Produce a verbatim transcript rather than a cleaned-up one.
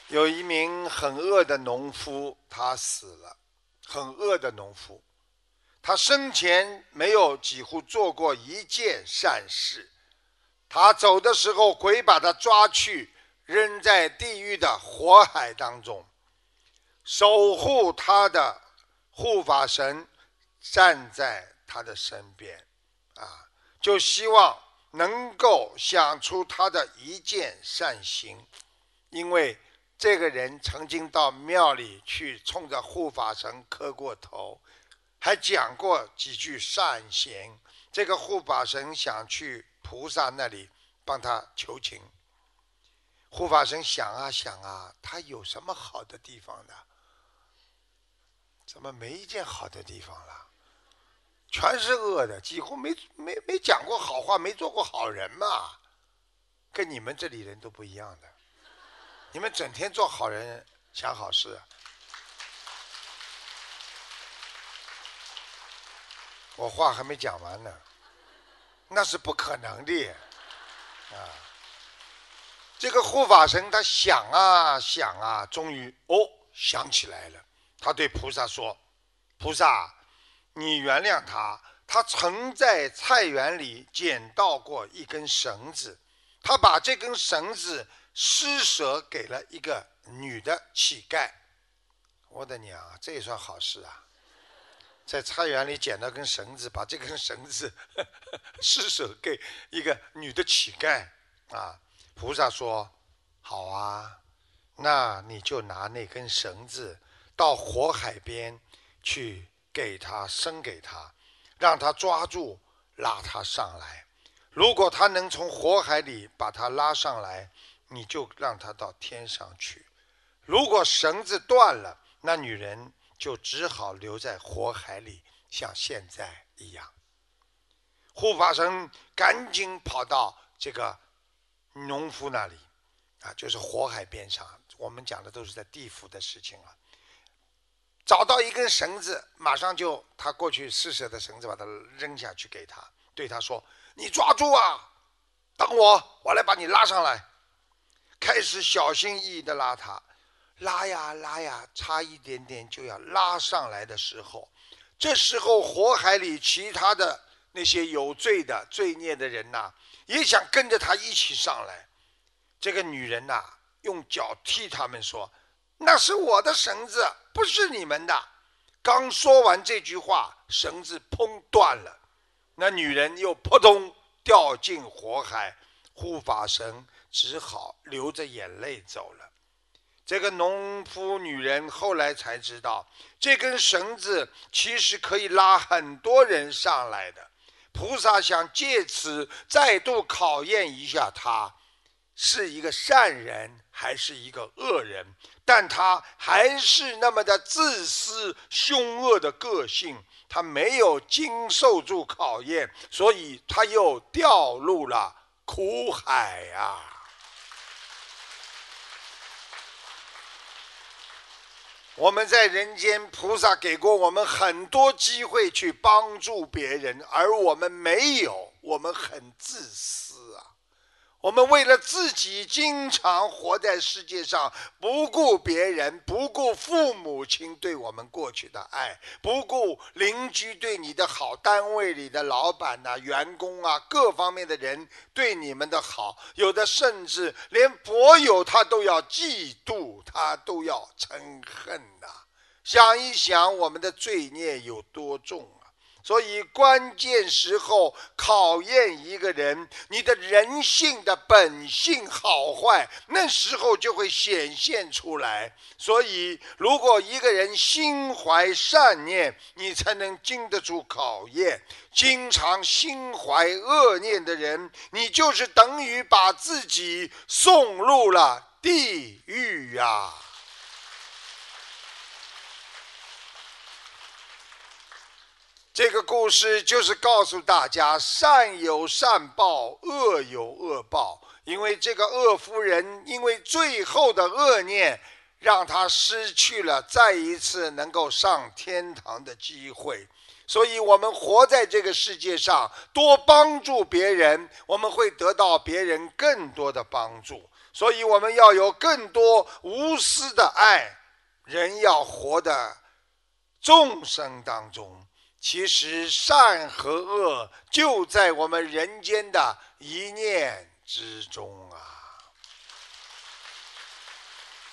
有一名很饿的农夫，他死了。很饿的农夫，他生前没有几乎做过一件善事。他走的时候，鬼把他抓去，扔在地狱的火海当中。守护他的护法神站在他的身边，啊，就希望能够想出他的一件善行，因为这个人曾经到庙里去冲着护法神磕过头，还讲过几句善言。这个护法神想去菩萨那里帮他求情。护法神想啊想啊，他有什么好的地方呢？怎么没一件好的地方了？全是恶的，几乎没没没讲过好话，没做过好人嘛。跟你们这里人都不一样的，你们整天做好人，想好事。我话还没讲完呢，那是不可能的啊！这个护法神他想啊想啊，终于哦想起来了。他对菩萨说：“菩萨，你原谅他，他曾在菜园里捡到过一根绳子，他把这根绳子施舍给了一个女的乞丐。”我的娘，这也算好事啊！在菜园里捡到根绳子，把这根绳子呵呵施舍给一个女的乞丐啊！菩萨说：“好啊，那你就拿那根绳子到火海边去，给他生给他，让他抓住，拉他上来。如果他能从火海里把他拉上来，你就让他到天上去。如果绳子断了，那女人就只好留在火海里，像现在一样。”护法神赶紧跑到这个农夫那里，啊，就是火海边上。我们讲的都是在地府的事情啊。找到一根绳子，马上就他过去施舍的绳子，把它扔下去给他，对他说：“你抓住啊，等我，我来把你拉上来。”开始小心翼翼地拉他，拉呀拉呀，差一点点就要拉上来的时候，这时候火海里其他的那些有罪的罪孽的人呐、啊，也想跟着他一起上来。这个女人呐、啊，用脚踢他们说：“那是我的绳子，不是你们的。”刚说完这句话，绳子砰断了，那女人又扑通掉进火海，护法神只好流着眼泪走了。这个农夫女人后来才知道，这根绳子其实可以拉很多人上来的。菩萨想借此再度考验一下她是一个善人还是一个恶人，但他还是那么的自私凶恶的个性，他没有经受住考验，所以他又掉入了苦海啊。我们在人间，菩萨给过我们很多机会去帮助别人，而我们没有，我们很自私啊。我们为了自己经常活在世界上，不顾别人，不顾父母亲对我们过去的爱，不顾邻居对你的好，单位里的老板啊、员工啊，各方面的人对你们的好，有的甚至连佛友他都要嫉妒，他都要嗔恨呐、啊。想一想我们的罪孽有多重啊！所以关键时候考验一个人，你的人性的本性好坏，那时候就会显现出来。所以如果一个人心怀善念，你才能经得住考验。经常心怀恶念的人，你就是等于把自己送入了地狱啊。这个故事就是告诉大家，善有善报，恶有恶报。因为这个恶夫人，因为最后的恶念，让她失去了再一次能够上天堂的机会。所以我们活在这个世界上，多帮助别人，我们会得到别人更多的帮助。 所以我们要有更多无私的爱，人要活的众生当中。其实善和恶就在我们人间的一念之中啊。